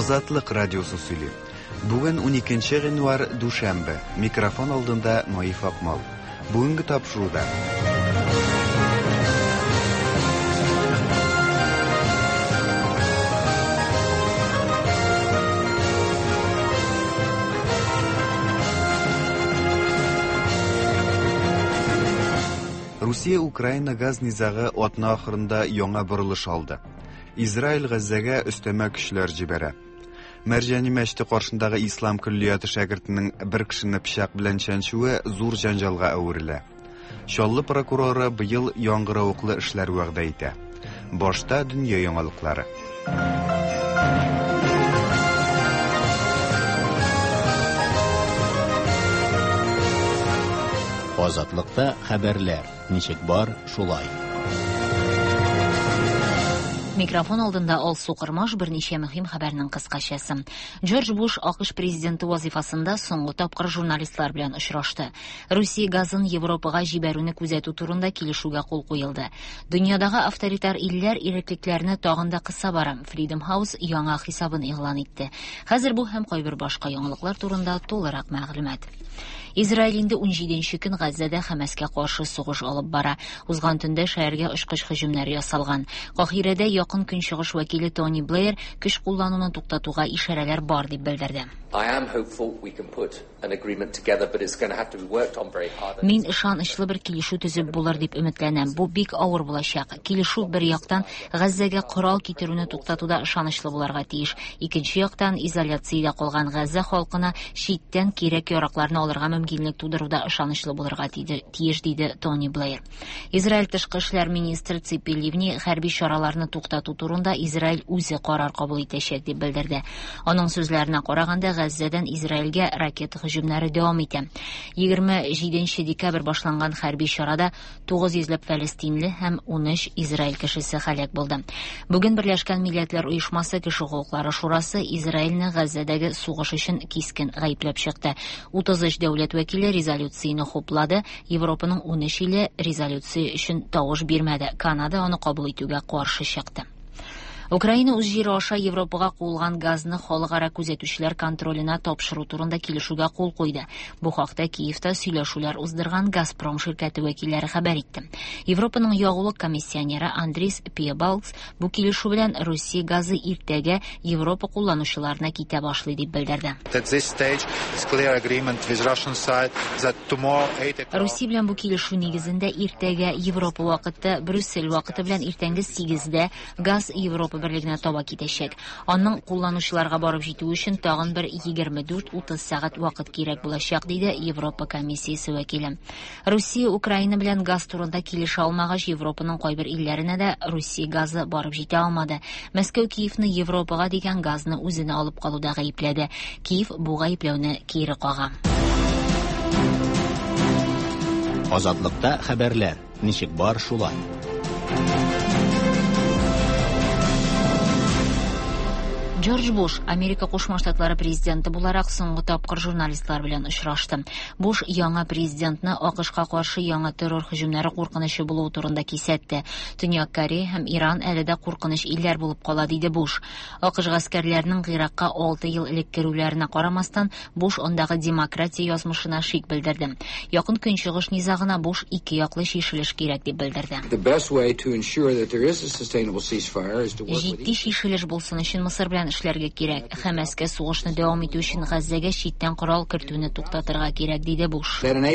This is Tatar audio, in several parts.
Азатлык радиосы сөйли. Бүген 12 гыйнвар душанбе. Микрофон алдында Наиф Акмал. Бүгенге тапшыруда Русия Украина газ низагы атна ахырында яңа борылыш алды. Израиль Газзага өстәмә көчләр җибәрә. Мәрҗани мәчете каршындагы ислам көллияты шәкертенең бер кешене пычак белән чәнчүе зур җанҗалга әверелә. Чаллы прокуроры быел яңгыравыклы эшләр вәгъдә итә. Башта дөнья яңалыклары. Азатлыкта хәбәрләр. Ничек бар, шулай. Микрофон алдында Алсу Кырмаш берничә мөһим хәбәрнең кыскачасы. Джордж Буш АКШ президенты вазифасында соңгы тапкыр журналистлар белән очрашты. Русия газын Европага җибәрүне күзәтү турында килешүгә кул куелды. Дөньядагы авторитар илләр иреклекләрне тагын да кыса бара. Freedom House яңа хисабын игълан итте. Хәзер бу һәм кайбер башка яңалыклар турында тулырак мәгълүмат. Израиль инде 17 көн Газзада Хәмәскә каршы сугыш алып бара. Узган төндә шәһәргә очкыч һөҗүмнәр ясалган. Каһирәдә якын көнчыгыш вәкиле Тони Блэйр көч куллануны туктатуга ишарәләр бар дип белдерде. Мин ышанычлы бер килешү төзеп булыр дип өметләнәм. Бу бик авыр булачак. Килешү бер яктан Газзага корал китерүне туктатуда ышанычлы буларга тиеш. Икенче яктан изоляциядә калган Газза халкына читтән кирәк яракларны алырга мөмкинлек тудыруда ышанычлы булырга тиеш диде Тони Блэйр. Израиль тышкы эшләр министры Ципи Ливни хәрби чараларны туктату турында Израиль үзе карар кабул итәчәк дип белдерде. Аның сүзләренә караганда Газзадан Израильгә ракета һөҗүмнәре дәвам итә. 27 декабрь башланган хәрби чарада 900 ләп фәлестинле һәм 13 Израиль кешесе һәлак булды. Бүген Берләшкән Милләтләр Оешмасы кеше хукуклары шурасы Израильне Газзадагы сугыш өчен кискен гаепләп чыкты. 33 дәүләт вәкилләре резолюцияне хуплады. Европаның 13 иле резолюция өчен тавыш бирмәде. Канада аны кабул итүгә каршы чыкты. Украина үз җире аша Европага куылган газны халыкара күзәтүчеләр контролена тапшыру турында килешүгә кул куйды. Бу хакта Киевта сөйләшүләр уздырган Газпром ширкәте вәкилләре хәбәр итте. Европаның ягулык комиссионеры Андрис Пиебалкс бу килешү белән Русия газы иртәгә Европа кулланучыларына китә башлый дип белдерде. Русия белән бу килешү нигезендә иртәгә Европа вакыты, Брюссель вакыты белән иртәнге 8дә газ Европа берлегенә таба китәчәк. Аның кулланучыларга барып җитү өчен тагын бер 24-30 сәгать вакыт кирәк булачак, диде Европа комиссиясе вәкиле. Русия Украина белән газ турында килешә алмагач, Европаның кайбер илләренә дә Русия газы барып җитә алмады. Мәскәү Киевны Европага дигән газны үзенә алып калуда гаепләде. Киев бу гаепләүне кире кага. Азатлыкта хәбәрләр. Ничек бар, шулай. Джордж Буш, Америка Кушма Штатлары президенты буларак соңгы тапкыр журналистлар белән очрашты. Буш яңа президентны АКШка каршы яңа террор һөҗүмнәре куркынычы булуы турында кисәтте. Төньяк Корея һәм Иран әле дә куркыныч илләр булып кала, диде Буш. АКШ гаскәрләренең Иракка 6 ел элек керүләренә карамастан, Буш андагы демократия язмышына шик белдерде. Якын көнчыгыш низагына Буш ике яклы чишелеш кирәк дип белдерде. Җитди чишелеш булсын өчен Мисыр белән эшләргә кирәк. Хәмәскә сугышны дәвам итү өчен Газзага читтән корал кертүне туктатырга кирәк, диде Буш.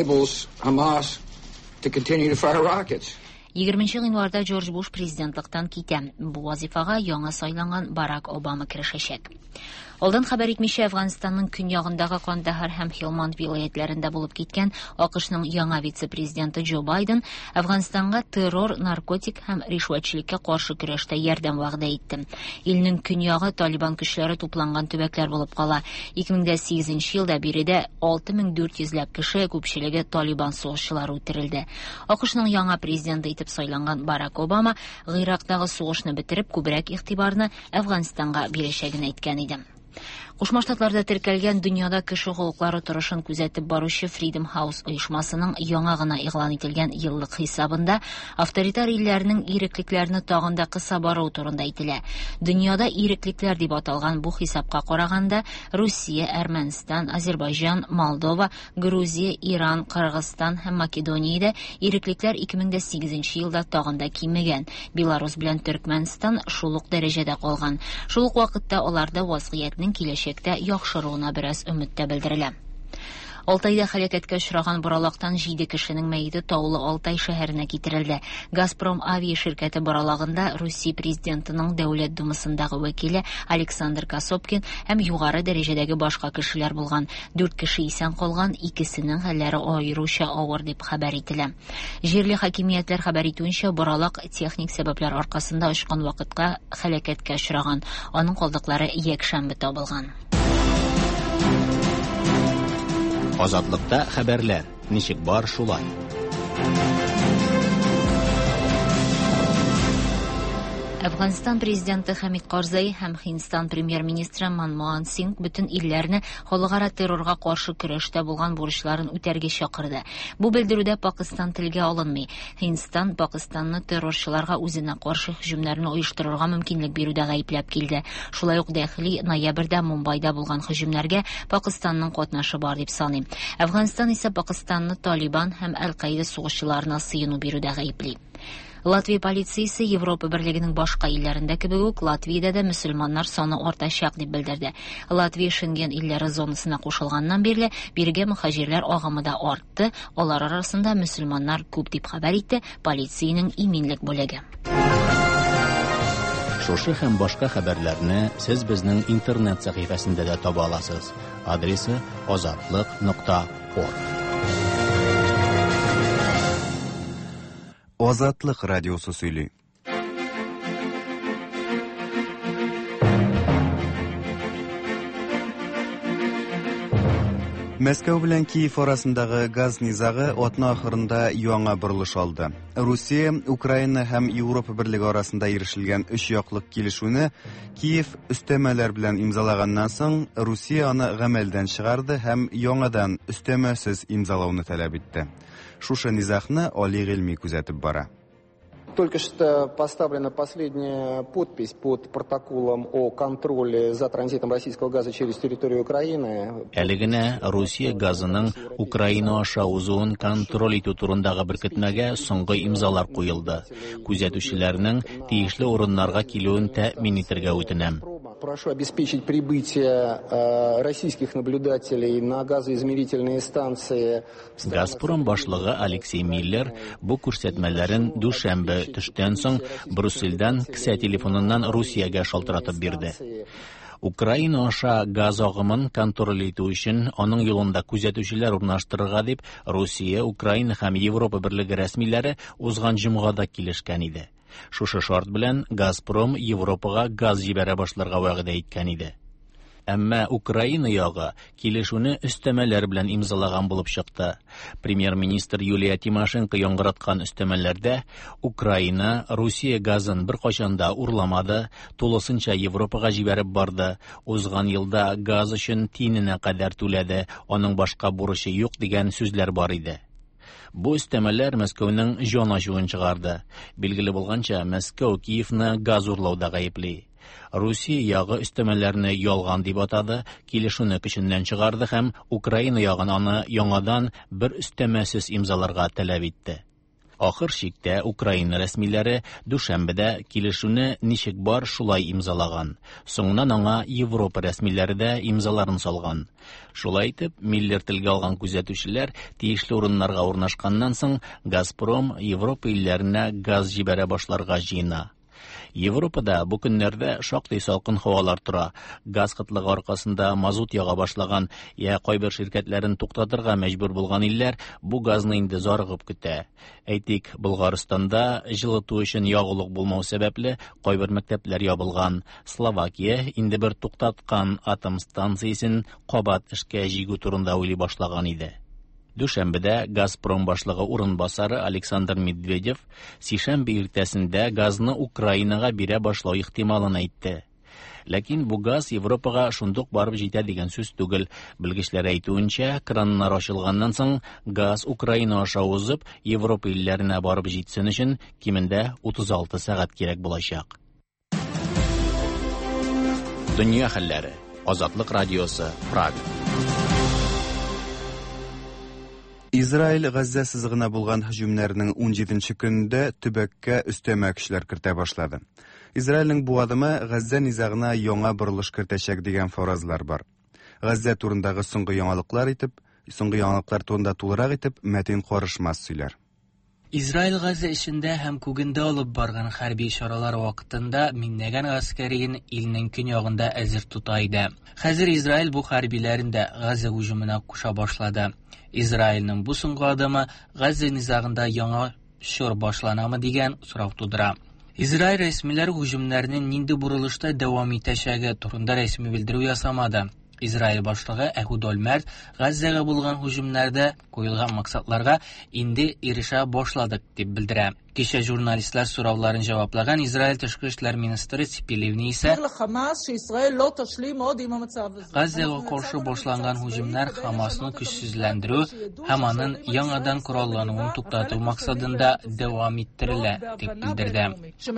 20 гыйнварда Джордж Буш президентлыктан китә. Бу вазифага яңа сайланган Барак Обама керешәчәк. Алдан хәбәр итмичә, Әфганстанның көньягындагы Кандахар һәм Хелманд вилаятларында булып киткән АКШның яңа вице-президенты Джо Байден Әфганстанга террор, наркотик һәм ришвәтчелеккә каршы көрәштә ярдәм вәгъдә итте. Илнең көньягы Талибан көчләре тупланган төбәкләр булып кала. 2008 елда биредә 6400 ләп кеше, күпчелеге Талибан сугышчылары үтерелде. АКШның яңа президенты итеп сайланган Барак Обама Ирактагы сугышны бетереп, күбрәк игътибарны Әфганстанга бирәчәген әйткән иде. Кушма Штатларда теркәлгән дөньяда кеше хокуклары торышын күзәтеп баручы Freedom House оешмасының яңа гына игълан ителгән еллык хисабында авторитар илләрнең иреклекләрне тагын да кыса бару турында әйтелә. Дөньяда иреклекләр дип аталган бу хисапка караганда Русия, Әрмәнстан, Азербайҗан, Молдова, Грузия, Иран, Кыргызстан һәм Македониядә иреклекләр 2008 елда тагын да кимегән. Беларус белән Төркмәнстан шул ук дәрәҗәдә калган. Шул ук вакытта аларда вазгыятьнең киләчәктә яхшыруына бераз өмет тә белдерелә. Алтайда һәлакәткә очраган боралактан 7 кешенең мәете Таулы Алтай шәһәренә китерелде. Газпром авиа ширкәте боралagында Русия президентының Дәүләт думасындагы вәкиле Александр Косопкин һәм югары дәрәҗәдәге башка кешеләр булган. 4 кеше исән калган, икесенең хәлләре аеруча авыр дип хәбәр ителә. Җирле хакимиятләр хәбәр итүенчә, боралак техник сәбәпләр аркасында очкан вакытка һәлакәткә очраган. Аның калдыклары якшәмбе табылган. Азатлыкта хәбәрләр. Ничек бар шулай. Әфганстан президенты Хамид Карзай һәм Һиндстан премьер-министры Манмохан Сингх бүтән илләрне халыкара террорга каршы көрәштә булган бурычларын үтәргә чакырды. Бу белдерүдә Пакистан телгә алынмый. Һиндстан Пакистанны террорчыларга үзенә каршы һөҗүмнәрне оештырырга мөмкинлек бирүдә гаепләп килде. Шулай ук Дәхли ноябрьдә Мумбайда булган һөҗүмнәргә Пакистанның катнашы бар дип саный. Әфганстан исә Пакистанны Талибан һәм Әл-Каида сугышчыларына сыену бирүдә гаепли. Латвия полициясе Европа берлегенең башка илләрендә кебек үк Латвиядә дә мөселманнар саны артачак дип белдерде. Латвия Шенген илләре зонасына кушылганнан бирле биргә мөхаҗирләр агымы да артты. Алар арасында мөселманнар күп дип хәбәр итте полициянең иминлек бүлеге. Шушы һәм башка хәбәрләрне сез безнең интернет сәхифәсендә дә таба аласыз. Адресы azatlyk.org. Азатлык радиосы сөйли. Мәскәү белән Киев арасындагы газ низагы атна ахырында яңа борылыш алды. Русия, Украина һәм Европа берлеге арасында ирешелгән 3 яклык килешүне Киев өстәмәләр белән имзалаганнан соң Русия аны гамәлдән чыгарды һәм яңадан өстәмәсез имзалауны таләп итте. Шушы низагны Али Гыйльми күзәтеп бара. Только что поставлена последняя подпись под протоколом о контроле за транзитом российского газа через территорию Украины. Әлегенә Русия газының Украина аша узуын контроль итү турындагы беркетмәгә соңгы имзалар куелды. Күзәтүчеләрнең тиешле урыннарга килүен тәэмин итәргә үтенәм. Прошу обеспечить прибытие российских наблюдателей на газоизмерительные станции. Газпром башлыгы Алексей Миллер бу күрсәтмәләрен дүшәмбе төштән соң Брюссельдән кесә телефоныннан Русиягә шалтыратып бирде. Украина аша газ агымын контроль итү өчен аның юлында күзәтүчеләр урнаштырырга дип Русия, Украина һәм Европа берлеге рәсмиләре узган җомгада килешкән иде. Шушы шарт белән Газпром Европага газ җибәрә башларга вәгъдә иткән иде. Әмма Украина ягы килешүне өстәмәләр белән имзалаган булып чыкты. Премьер-министр Юлия Тимошенко яңгыраткан өстәмәләрдә Украина Русия газын беркайчан да урламады, тулысынча Европага җибәреп барды. Узган елда газ өчен тиененә кадәр түләде, аның башка бурычы юк дигән сүзләр бар иде. Бу өстәмәләр Мәскәүнең җан ачуын чыгарды. Билгеле булганча, Мәскәү Киевны газ урлауда гаепли. Русия ягы өстәмәләрне ялган дип атады, килешүне көченнән чыгарды һәм Украина ягын аны яңадан бер өстәмәсез имзаларга таләп итте. Ахыр чиктә Украина рәсмиләре дүшәмбедә килешүне ничек бар шулай имзалаган. Соңыннан аңа Европа рәсмиләре дә имзаларын салган. Шулай итеп, Миллер телгә алган күзәтүчеләр тиешле урыннарга урнашканнан соң Газпром Европа илләренә газ җибәрә башларга җыена. Европада бу көннәрдә шактый салкын һавалар тора. Газ кытлыгы аркасында мазут яга башлаган, кайбер ширкәтләрен туктатырга мәҗбүр булган илләр бу газны инде зарыгып көтә. Әйтик, Булгарстанда җылыту өчен ягулык булмау сәбәпле кайбер мәктәпләр ябылган. Словакия инде бер туктаткан атом станциясен кабат эшкә җигү турында уйлый башлаган иде. Дүшәмбедә Газпром башлыгы урынбасары Александр Медведев сишәмбе иртәсендә газны Украинага бирә башлау ихтималын әйтте. Ләкин бу газ Европага шундук барып җитә дигән сүз түгел. Белгечләр әйтүенчә, краннар ачылганнан соң газ Украина аша узып, Европа илләренә барып җитсен өчен кимендә 36 сәгать кирәк булачак. Дөнья хәлләре. Азатлык радиосы, Прага. Израиль Газза сызыгына булган һөҗүмнәрнең 17нче көндә төбәккә өстәмә көчләр кертә башлады. Израильнең бу адымы Газза низагына яңа борылыш кертәчәк дигән фаразлар бар. Газза турындагы соңгы яңалыклар турында тулырак итеп Мәтин Карышмас сөйләр. Израиль Газа эшендә һәм күгендә алып барган хәрби чаралар вакытында меңнәгән гаскәрин илнең көньягында әзер тута иде. Хәзер Израиль бу хәрбиләрен дә Газа һөҗүменә куша башлады. Израильнең бу соңгы адымы Газа низагында яңа чор башланамы дигән сорау тудыра. Израиль рәсмиләре һөҗүмнәрнең нинди бурылышта дәвам итәчәге турында рәсми белдерү ясамады. Израиль башлыгы Эхуд Ольмерт Газзага булган һөҗүмнәрдә куелган максатларга инде ирешә башладык дип белдерә. Кичә журналистлар сорауларын җаваплаган Израиль тышкы эшләр министры Ципи Ливни исә Газзага каршы башланган һөҗүмнәр Хамасны көчсезләндерү һәм аның яңадан кораллануын туктату максатында дәвам иттерелә дип белдерде.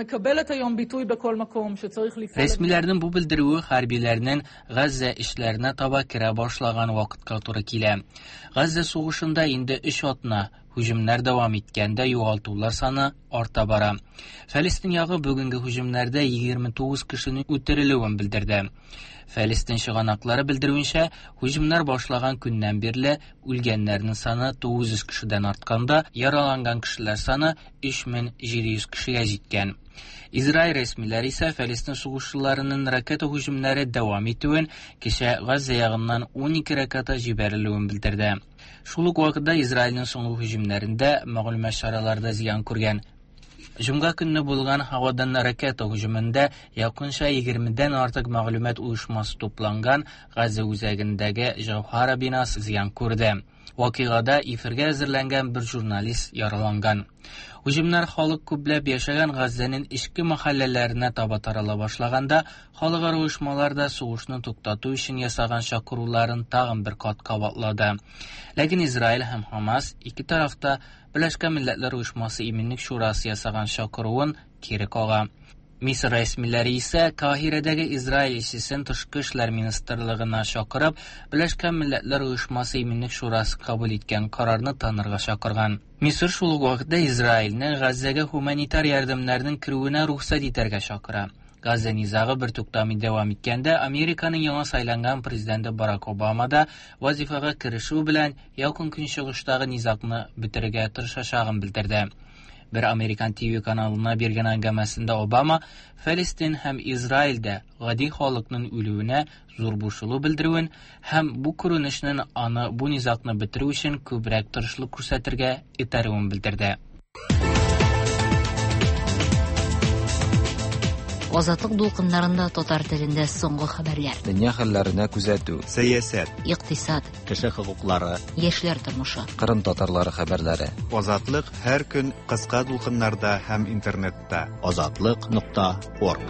Рәсмиләрнең бу белдерүе хәрбиләрнең Газза эшләренә таба керә башлаган вакытка туры килә. Газза сугышында инде 3 атна һөҗүмнәр дәвам иткәндә югалтулар саны арта бара. Фәлестин ягы бүгенге һөҗүмнәрдә 29 кешенең үтерелүен белдерде. Фәлестин чыганаклары белдерүенчә, һөҗүмнәр башлаган көннән бирле үлгәннәрнең саны 900 кешедән артканда, яраланган кешеләр саны 3700 кешегә җиткән. Израиль рәсмиләре исә Фәлестин сугышчыларының ракета һөҗүмнәре дәвам итүен, кичә Газза ягыннан 12 ракета җибәрелүен белдерде. Шул ук вакытта Израильнең соңгы һөҗүмнәрендә мәгълүмат чараларда зыян күргән. Җомга көнне булган һавадан ракета һөҗүмендә якынча 20дән артык мәгълүмат уешмасы тупланган Газза үзәгендәге Җавһара бинасы зыян күрде. Вакыйгада эфиргә әзерләнгән бер журналист яраланган. Һөҗүмнәр халык күпләп яшәгән Газзаның ичке мәхәлләләренә таба тарала башлаганда, халыкара оешмалар да сугышны туктату өчен ясаган чакыруларын тагын бер кат кабатлады. Ләкин Израиль һәм Хамас ике тарафта Birleşmiş Milletler Uyuşması İminlik Şurası ясаган чакыруын кире кага. Мисыр рәсмиләре исә Каһирәдәге Израиль илчесен тышкы эшләр министрлыгына чакырып, Birleşmiş Milletler Uyuşması İminlik Şurасы кабул иткән карарны танырга чакырган. Мисыр шул ук вакытта Израильне Газзага гуманитар ярдәмнәрнең кирүенә рөхсәт итәргә чакыра. Газза низагы бер туктамый дәвам иткәндә, Американың яңа сайланган президенты Барак Обама да вазифага кирешү белән якын көнчыгыштагы низагны бетерергә тырышачагын белдерде. Bir Amerikan TV kanalına биргән әңгәмәсендә Обама Фәлестин һәм Израильдә гади халыкның үлүенә зур борчылу белдерүен һәм бу күренешнең аны бу низакны бетерү өчен күбрәк тырышлык күрсәтергә итәрүен белдерде. Азатлык дулкыннарында татар телендә соңгы хәбәрләр. Дөнья хәлләренә күзәтү, Сәясәт, Икътисад, Кеше хокуклары, яшьләр тормышы. Кырым татарлары хәбәрләре. Азатлык һәр көн кыска дулкыннарда һәм интернетта. Azatlyk.org.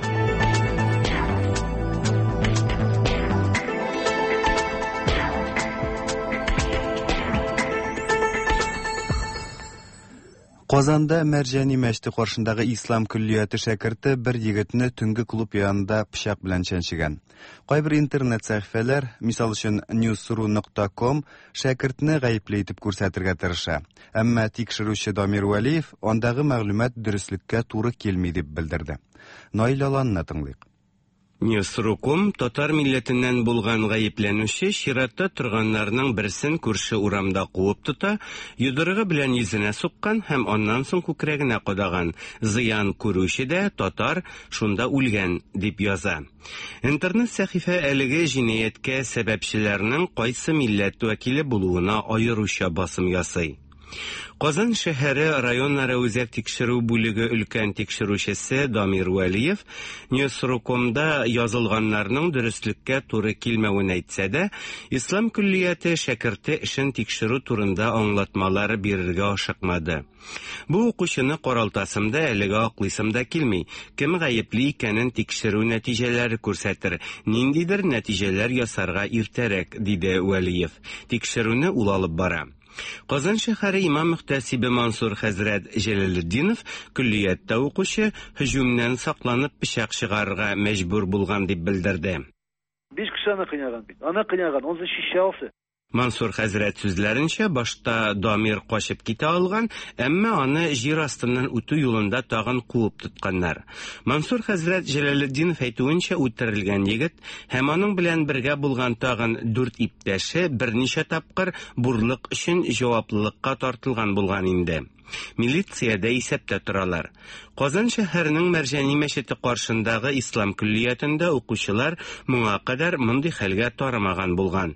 Казанда Мәрҗани мәчете каршындагы ислам күллияте шәкерте бер егетне төнге клуб янында пычак белән чәнчегән. Кайбер интернет сәхифәләр, мисал өчен newsru.com, шәкертне гаепле итеп күрсәтергә тырыша. Әмма тикшерүче Дамир Вәлиев андагы мәгълүмат дөреслеккә туры килми дип белдерде. Наил Аланны тыңлыйк. Newsru.com татар милләтеннән булган гаепләнүче чиратта торганнарның берсен күрше урамда куып тота, йодрыгы белән йөзенә суккан һәм аннан соң күкрәгенә кадаган. Зыян күрүче дә татар шунда үлгән дип яза. Интернет сәхифә әлеге җинаяткә сәбәпчеләрнең кайсы милләт вәкиле булуына аеруча басым ясый. Казан шәһәре районнары үзәк тикшерү бүлеге өлкән тикшерүчесе Дамир Вәлиев Ньюсрукомда язылганнарның дөреслеккә туры килмәвен әйтсә дә, Ислам көллияте шәкерте эшен тикшерү турында аңлатмалар бирергә ашыкмады. Бу укучыны каралтасымда әлегә аклыйсым да килми. Кем гаепле икәнен тикшерү нәтиҗәләре күрсәтер, ниндидер нәтиҗәләр ясарга иртәрәк, диде Вәлиев. Тикшерүне ул алып бара. Казан шәһәре имам мөхтәсибе Мансур хәзрәт Җәләлетдинов көллияттә укучы һөҗүмнән сакланып пычак чыгарырга мәҗбүр булган дип белдерде. 5 кеше аны кыйнаган, он защищался. Мансур хәзрәт сүзләренчә, башта Дамир качып китә алган, әмма аны җир астыннан үтү юлында тагын куып тотканнар. Мансур хәзрәт Җәләлетдинов әйтүенчә, үтерелгән егет һәм аның белән бергә булган тагын 4 иптәше берничә тапкыр бурлык өчен җаваплылыкка тартылган булган инде. Милициядә исәптә торалар. Казан шәһәренең Мәрҗани мәчете каршындагы ислам көллиятендә укучылар моңа кадәр мондый хәлгә тарамаган булган.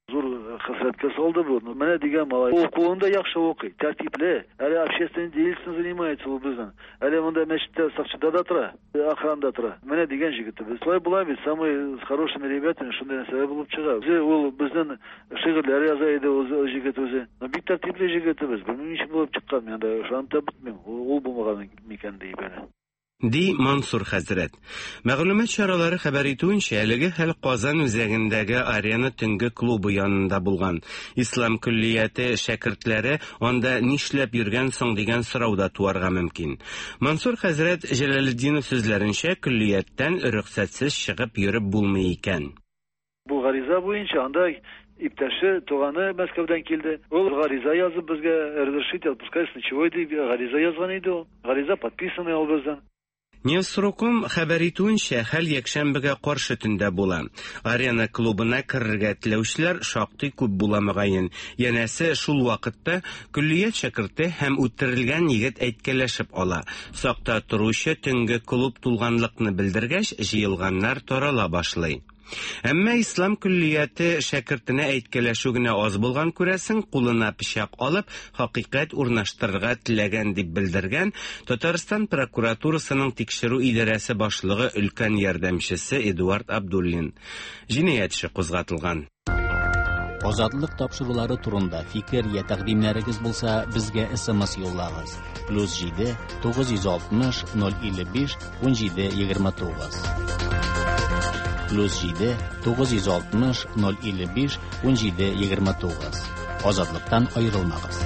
Хәсрәткә салды бу. Менә дигән малай. Укуында яхшы укый, тәртипле. Әле общественный деятельностью занимается ул безнең. Әле монда мәчеттә сакчыда да тора, охранада тора. Менә дигән җегет. Слай була бит, самый с хорошими ребятами, шундай нәрсә булып чыга. Ул безнең шигырьләр яза иде ул җегет үзе. Бик тәртипле җегет без. Белмим ничек булып чыккан. Мен дә шунда битмим. Ул булмаган микән дип әле. Ди Мансур хәзрәт. Мәгълүмат чаралары хәбәр итүенчә, әлеге хәл Казан үзәгендәге Арена төнге клубы янында булган. Ислам көллияте шәкертләре анда нишләп йөргән соң дигән сорауда туарга мөмкин. Мансур хәзрәт Җәләлетдинов сүзләренчә, көллияттән рөхсәтсез чыгып йөреп булмый икән. Бу гариза буенча анда иптәше туганы Мәскәүдән килде. Ул гариза язып безгә разрешить отпускать ничего дип гариза язган иде ул. Гариза подписанный ул бездән. Ньюсруком хәбәр итүенчә, хәл якшәмбегә каршы төндә була. Арена клубына керергә теләүчеләр шактый күп була мөгаен. Янәсе, шул вакытта көллият шәкерте һәм үтерелгән егет әйткәләшеп ала. Сакта торучы төнге клуб тулганлыкны белдергәч, җыелганнар тарала башлый. Әмма ислам көллияте шәкертенә әйткәләшү генә аз булган күрәсең, кулына пычак алып, хакыйкать урнаштырырга теләгән дип белдергән Татарстан прокуратурасының тикшерү идарәсе башлыгы өлкән ярдәмчесе Эдуард Абдуллин. Җинаять эше кузгатылган. Азатлык тапшырулары турында фикер я тәкъдимнәрегез булса, безгә SMS юллагыз. +7 960 055 1729. +7 960 055 1729. Азатлыктан аерылмагыз.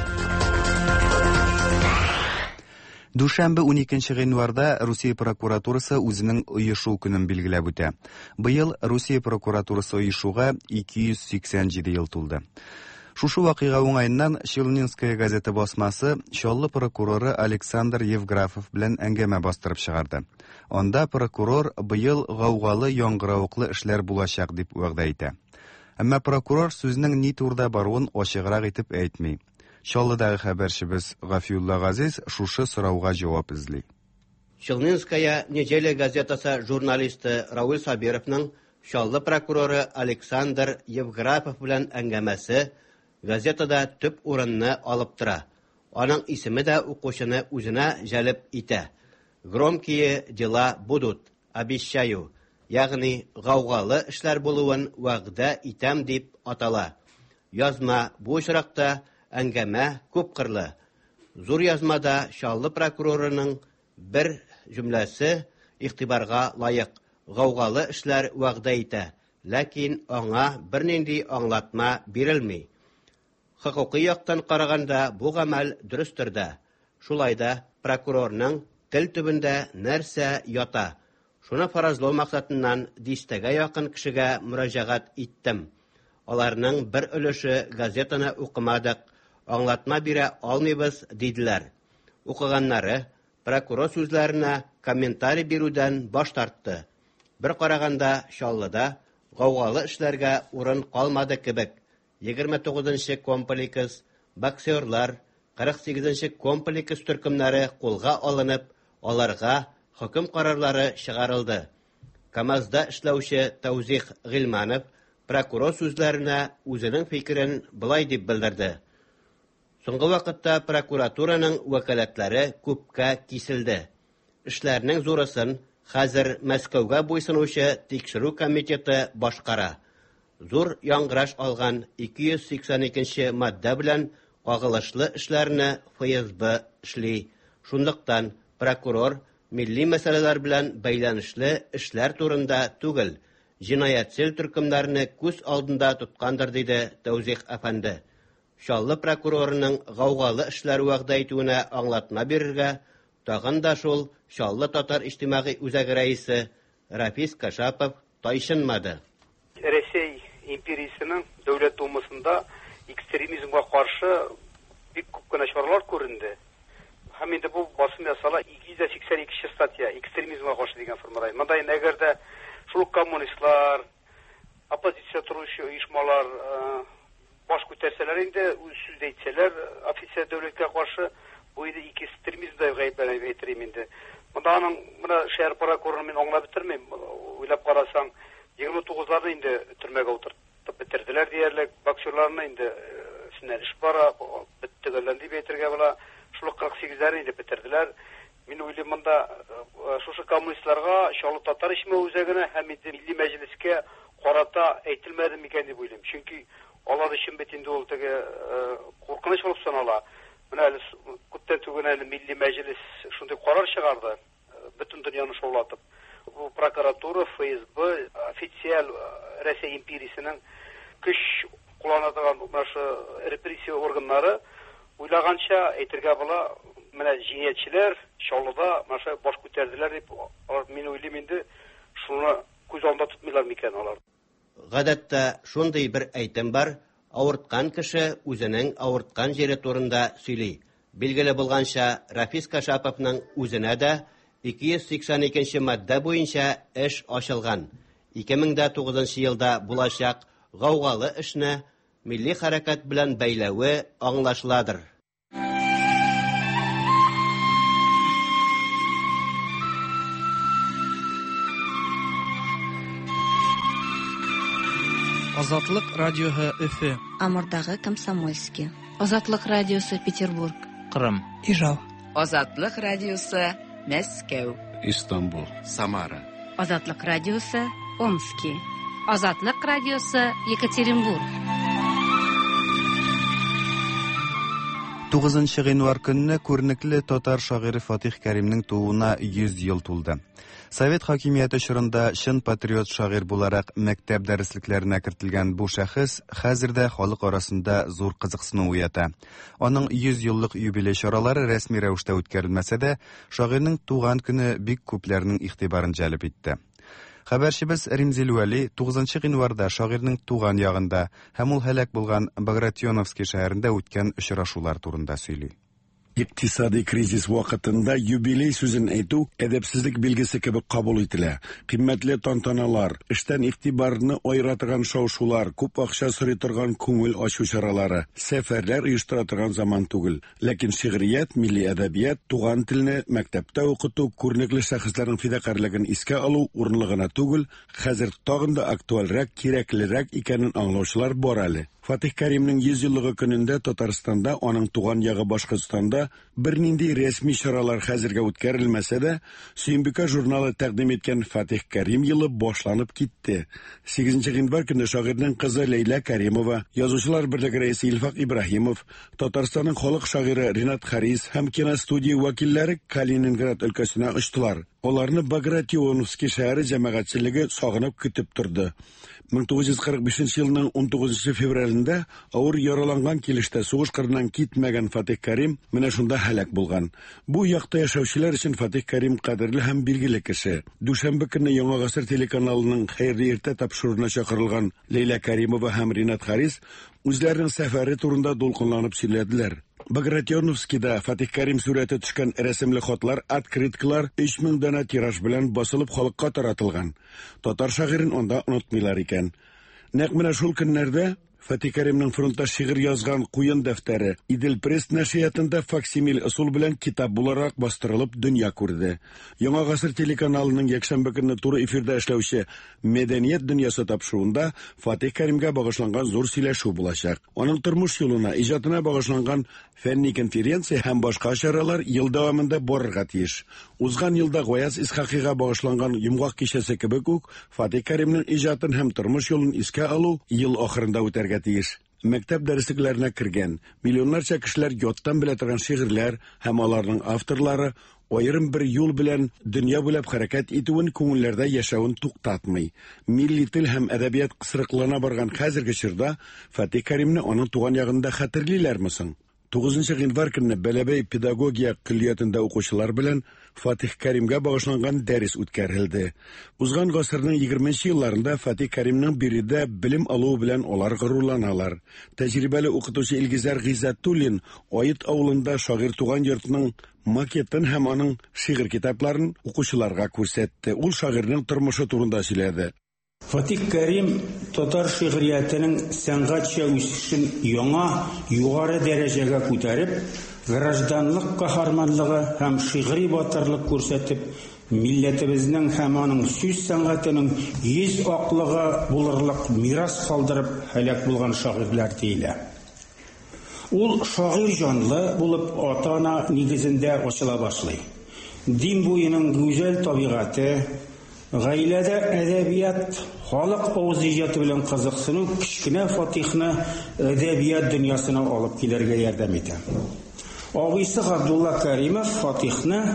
Дүшәмбе 12 гыйнварда Русия прокуратурасы үзенең оешу көнен билгеләп үтә. Быел Русия прокуратурасы оешуга 287 ел тулды. Шушы вакыйга уңайыннан Челнинская газета басмасы Чаллы прокуроры Александр Евграфов белән әңгәмә бастырып чыгарды. Анда прокурор быел гаугалы яңгыравыклы эшләр булачак дип вәгъдә итә. Әмма прокурор сүзнең ни турыда баруын ачыграк итеп әйтми. Чаллыдагы хәбәрчебез Гафиулла Газиз шушы сорауга җавап эзли. Челнинская неделя газетасы журналисты Рауль Сабировның Чаллы прокуроры Александр Евграфов белән әңгәмәсе газетада төп урынны алып тора. Аның исеме дә укучыны үзенә җәлеп итә. Громкие дела будут, обещаю. Ягъни гаугалы эшләр булуын вәгъдә итәм дип атала. Язма бу очракта әңгәмә күп кырлы. Зур язмада Чаллы прокурорының бер җөмләсе игътибарга лаек. Гаугалы эшләр вәгъдә итә, ләкин аңа бернинди аңлатма бирелми. Хокукый яктан караганда бу гамәл дөрестер дә. Шулай да прокурорның тел төбендә нәрсә ята. Шуны фаразлау максатыннан дистәгә якын кешегә мөрәҗәгать иттем. Аларның бер өлеше газетаны укымадык, аңлатма бирә алмыйбыз диделәр. Укыганнары прокурор сүзләренә комментарий бирүдән баш тартты. Бер караганда Чаллыда гаугалы эшләргә урын калмады кебек. 29-нчы комплекс боксерлар, 48-нчы комплекс төркемнәре кулга алынып, аларга хөкем карарлары чыгарылды. КамАЗда эшләүче Тәүзих Гыйльманов прокурор сүзләренә үзенең фикерен былай дип белдерде. Соңгы вакытта прокуратураның вәкаләтләре күпкә киселде. Эшләрнең зурысын хәзер Мәскәүгә буйсынучы тикшерү комитеты башкара. Зур яңгыраш алган 282 мадда белән агылышлы эшләрне ФСБ эшли. Шунлыктан прокурор милли мәсьәләләр белән бәйләнешле эшләр турында түгел, җинаятьчел төркемнәрне күз алдында тоткандыр, диде Тәүзих әфәнде. Чаллы прокурорының гаугалы эшләр вәгъдә итүенә аңлатма бирергә тагын да шул Чаллы татар иҗтимагый үзәге рәисе Рафис Кашапов тайшынмады. Рәсәй империясының дәүләт думасында экстремизмга каршы бик күп кенә чаралар күренде. Һәм инде бу басым ясала 282 статья экстремизмга каршы дигән формада. Монда әгәр дә шул коммунистлар, оппозиция торучы оешмалар баш күтәрсәләр инде, үз сүз әйтсәләр, официаль дәүләткә каршы бу инде экстремизмда гаепләнеп әйтерим инде. Монда аның шәһәр прокуроры мен аңлап бетермим. Уйлап карасаң 29ларны инде төрмәгә утыртып бетерделәр диярлек, боксерларны инде синә эш бара, биттегәләр дип әйтергә була. Шул 48ләрне инде бетерделәр. Мин уйлыйм, монда шушы коммунистларга Чаллы татар иҗтимагый үзәгенә һәм милли мәҗлескә карата әйтелмәде микән дип уйлыйм. Чөнки алар өчен бит инде ул теге куркыныч булып санала. Менә әле күптән түгел әле милли мәҗлес шундый карар чыгарды, бөтен дөньяны шаулатып. Бу прокуратура, ФСБ, официаль Рәсәй империясының көч кулланатыган репрессия органнары уйлаганча әйтергә була, менә җинаятьчеләр Чаллыда баш күтәрделәр дип, мин уйлыйм инде шуны күз алдында тотмыйлар микән алар. Гадәттә шундый бер әйтем бар, авырткан кеше үзенең авырткан җире турында сөйли. Билгеле булганча, Рафис Кашаповның үзенә дә 282 мадда буенча эш ачылган. 2009 елда булачак гаугалы эшне милли хәрәкәт белән бәйләве аңлашыладыр. Азатлык радиоһы Өфе. Амурдагы Комсомольский. Азатлык радиосы Петербург. Кырым. Ижау. Азатлык радиосы Мәскәү. Истанбул. Самара. Азатлык радиосы Омский. Азатлык радиосы Екатеринбург. 9 гыйнвар көнне күренекле татар шагыйре Фатих Кәримнең тууына 100 ел тулды. Совет хакимияте чорында чын патриот шагыйр буларак мәктәп дәреслекләренә кертелгән бу шәхес хәзердә халык арасында зур кызыксыну уята. Аның 100 еллык юбилей чаралары рәсми рәвештә үткәрелмәсә дә, шагыйрьнең туган көне бик күпләрнең игътибарын җәлеп итте. Хәбәрчебез Римзил Вәли 9 гыйнварда шагыйрьнең туган ягында һәм ул һәлак булган Багратионовский шәһәрендә үткән очрашулар турында сөйли. Икътисади кризис вакытында юбилей сүзен әйтү әдәпсезлек билгесе кебек кабул ителә. Кыйммәтле тантаналар, эштән игътибарны айратыган шау-шулар, күп акча сорый торган күңел ачу чаралары, сәфәрләр оештыра торган заман түгел. Ләкин шигърият, милли әдәбият, туган телне мәктәптә укыту, күренекле шәхесләрнең фидакарлыгын искә алу урынлыгына түгел, хәзер тагын да актуальрак, кирәклерәк икәнен аңлаучылар бар әле. Фатих Кәримнең 100 еллыгы көнендә Татарстанда, аның туган ягы Башкортстанда бернинди рәсми чаралар хәзергә үткәрелмәсә дә, Сөембикә журналы тәкъдим иткән Фатих Кәрим елы башланып китте. 8 гыйнвар көнне шагыйрьнең кызы Лейла Кәримова, язучылар берлеге рәисе Илфак Ибраһимов, Татарстанның халык шагыйре Ринат Харис һәм киностудия вәкилләре Калининград өлкәсенә очтылар. Аларны Багратионовский шәһәре җәмәгатьчелеге сагынып көтеп торды. 1945 елның 19 февралендә авыр яраланган килештә сугыш кырыннан китмәгән Фатих Кәрим менә шунда һәлак булган. Бу якта яшәүчеләр өчен Фатих Кәрим кадерле һәм билгеле кеше. Дүшәмбе көнне Яңа гасыр телеканалының хәйрли иртә тапшыруына чакырылган Лейла Кәримова һәм Ринат Харис үзләренең сәфәре турында дулкынланып сөйләделәр. Багратионовскийда Фатих Кәрим сурәте төшкән рәсемле хатлар, открыткалар 3000 дана тираж белән басылып халыкка таратылган. Татар шагыйрен анда онытмыйлар икән. Нәкъ менә шул көннәрдә Фатих Кәримнең фронтта шигырь язган куен дәфтәре Идел Пресс нәшриятында факсимил ысул белән китап буларак бастырылып дөнья күрде. Яңа гасыр телеканалының якшәмбе көнне туры эфирда эшләүче Мәдәният дөньясы тапшыруында Фатих Кәримгә багышланган зур сөйләшү булачак. Аның тормыш юлына, иҗатына багышланган фәнни конференция һәм башка чаралар ел дәвамында барырга тиеш. Узган елда Гаяз Исхакыйга багышланган Йомгак кичәсе кебек үк Фатих Кәримнең иҗатын һәм тормыш юлын искә алу ел ахырында үтәргә тиеш. Мәктәп дәреслекләренә кергән миллионнарча кешеләр яттан белә торган шигырьләр һәм аларның авторлары аерым бер юл белән дөнья буйлап хәрәкәт итүен, күңелләрдә яшәвен туктатмый. Милли тел һәм әдәбият кысрыклана барган хәзерге чорда Фатих Кәримне аның туган ягында хәтерлиләрме соң? 9 гыйнвар көнне Бәләбәй педагогия көллиятендә укучылар белән Фатих Кәримгә багышланган дәрес үткәрелде. Узган гасырның 20нче елларында Фатих Кәримнең биредә белем алуы белән алар горурланалар. Тәҗрибәле укытучы Илгизәр Гыйззәтуллин Аит авылында шагыйрь туган йортының макетын һәм аның шигырь китапларын укучыларга күрсәтте. Ул шагыйрьнең тормышы турында сөйләде. Фатих Кәрим татар шигъриятының сәнгатьчә үсешен яңа, югары дәрәҗәгә күтәреп, гражданлык каһарманлыгы һәм шигъри батырлык күрсәтеп, милләтебезнең һәм аның сүз сәнгатенең йөз аклыгы булырлык мирас калдырып һәлак булган шагыйрьләр диелә. Ул шагыйрь җанлы булып ата-ана нигезендә ачыла башлый. Дин буеның гүзәл табигаты, гаиләдә әдәбият, халык авыз иҗаты белән кызыксыну кичкенә Фатихны әдәбият дөньясына алып килергә ярдәм итә. Абыйсы Габдулла Кәримов Фатихны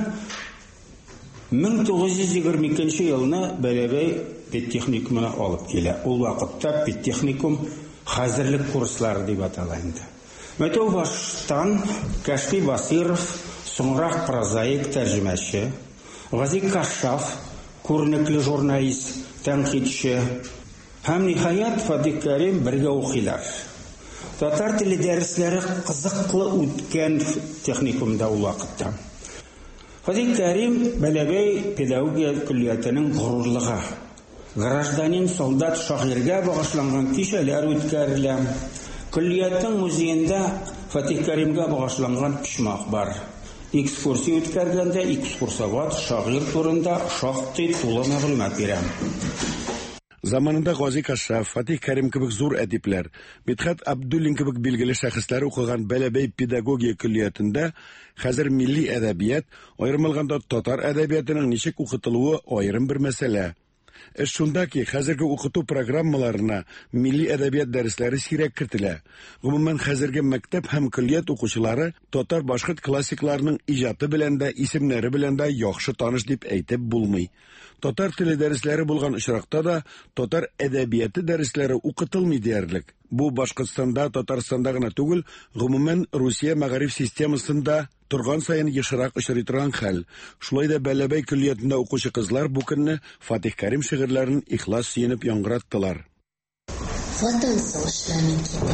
1922 елны Бәләбәй педтехникумына алып килә. Ул вакытта педтехникум хәзерлек курслары дип атала инде. Мәтәү баштан Кашфи Басиров, соңрак прозаик тәрҗемәче, Гази Кашшаф, күренекле журналист, тәнкыйтьче һәм ниһаят Фатих Кәрим бергә укыйлар. Татар теле дәресләре кызыклы үткән техникумда ул вакытта. Фатих Кәрим Бәләбәй педагогия көллиятының горурлыгы. Гражданин солдат шагыйрьгә багышланган кичәләр үткәрелә. Көллиятның музеенда Фатих Кәримгә багышланган почмак бар. Экскурсия үткәргәндә экскурсовод шагыйрь турында шактый тулы мәгълүмат бирә. Заманында Гази Кашшаф, Фатих Кәрим кебек зур әдипләр, Мидхәт Абдуллин кебек билгеле шәхесләр укыган Бәләбәй педагогия көллиятендә хәзер милли әдәбият, аерым алганда татар әдәбиятының ничек укытылуы аерым бер мәсьәлә. Эш шунда ки, хәзерге укыту программаларына милли әдәбият дәресләре сирәк кертелә. Гомумән хәзерге мәктәп һәм көллият укучылары татар башкорт классикларының иҗаты белән дә, исемнәре белән дә яхшы таныш дип әйтеп булмый. Татар теле дәресләре булган очракта да татар әдәбияты дәресләре укытылмый диярлек. Бу Башкортстанда, Татарстанда гына түгел, гомумән Русия мәгариф системасында торган сайын ешрак очрый торган хәл. Шулай да Бәләбәй көллиятендә укучы кызлар бу көнне Фатих Кәрим шигырьләрен ихлас сөенеп яңгыраттылар. Ватан сугышларын китә.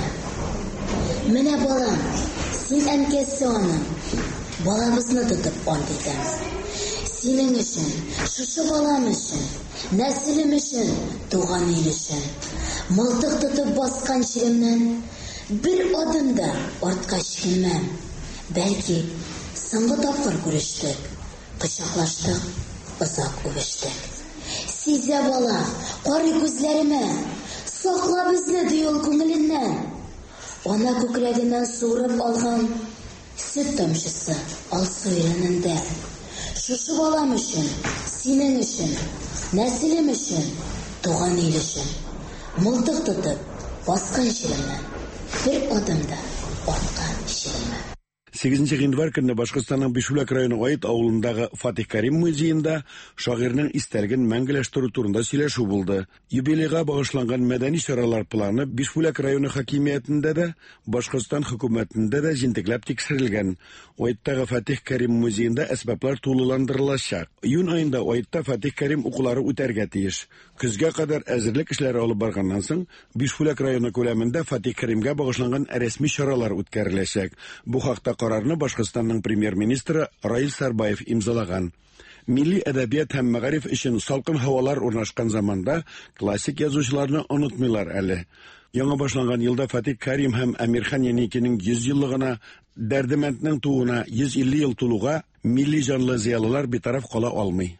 Менә балам, син әнкәсе аның. Балабызны тотып ант итәбез. Синең өчен, шушы балам өчен, нәселем өчен, туган ил өчен. Мылтык тотып баскан чиремнән бер адым да артка чигелмәм. Бәлки, соңгы тапкыр күрештек, кочаклаштык, озак үбештек. Сизә балам, карый күзләремә, сакла безне ди ул күңеленнән. Ана күкрәгеннән суырып алган сөт тамчысы алсу иренендә. Шушы балам өчен, синең өчен, нәселем өчен, туган ил өчен. Мылтык тотып, баскан чиремнән бер адым да артка чигелмәм. 8 гыйнвар көнне Башкортстанның Бишбүләк районы Аит авылындагы Фатих Кәрим музеенда шагыйрьнең истәлеген мәңгеләштерү турында сөйләшү булды. Юбилейга багышланган мәдәни чаралар планы Бишбүләк районы хакимиятендә дә, Башкортстан хөкүмәтендә дә җентекләп тикшерелгән. Аиттагы Фатих Кәрим музеенда әсбаплар тулыландырылачак. Июнь аенда Аитта Фатих Кәрим укулары үтәргә тиеш. Көзгә кадәр әзерлек эшләре алып барганнан соң Бишбүләк районы күләмендә Фатих Кәримгә багышланган рәсми чаралар үткәреләчәк. Бу хакта карарны Башкортстанның премьер-министры Раил Сарбаев имзалаган. Milli әдәбият һәм мәгариф өчен салкын һавалар урнашкан заманда классик язучыларны онытмыйлар әле. Яңа башланган елда Фатих Карим һәм Әмирхан Яникинең 100 еллыгына, Дәрдемәнднең тууына 150 ел тулуга милли җанлы зыялылар битараф кала алмый.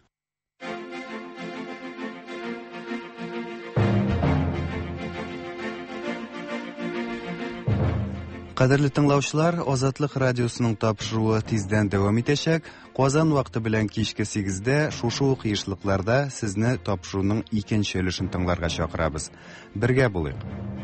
Кадерле тыңлаучылар, Азатлык радиосының тапшыруы тиздән дәвам итәчәк. Казан вакыты белән кичке 8-дә шушы ук кыйшлыкларда сезне тапшыруның икенче өлешен тыңларга чакырабыз. Бергә булыйк.